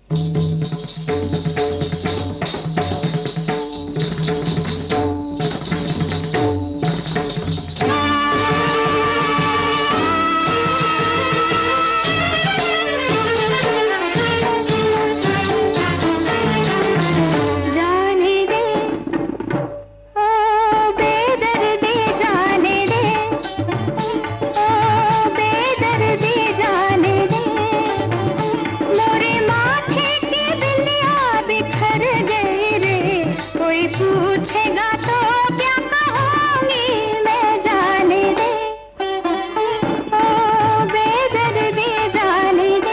पूछेगा तो क्या कहूँगी मैं, जाने दे ओ बेदर्दी, जाने दे।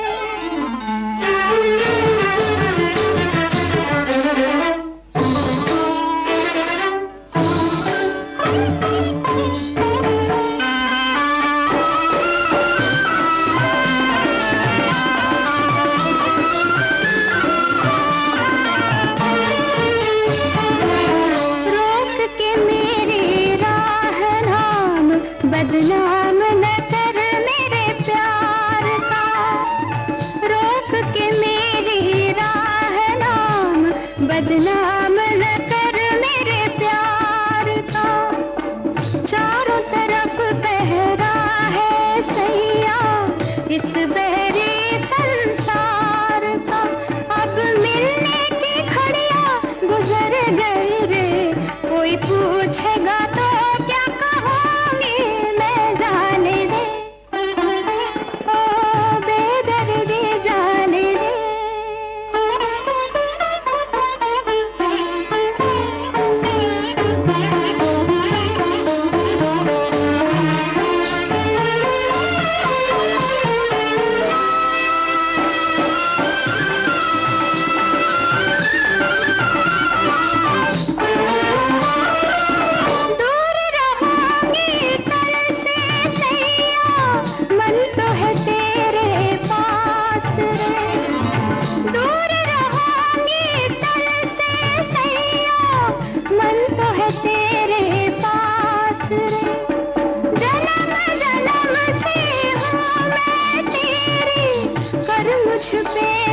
बदनाम न कर मेरे प्यार का, रोक के मेरी राह नाम, बदनाम न कर मेरे प्यार का। चारों तरफ पहरा है सैया इस बहरे संसार का। अब मिलने की घड़ियां गुजर गई रे, कोई पूछेगा तो क्या कहूँगी मैं, जाने दे ओ बेदर्दी, जाने दे। दूर रहूंगी तल से सैया, मन तो है तेरे पास रे। जन्म जन्म से हूँ मैं तेरी, कर मुझ पे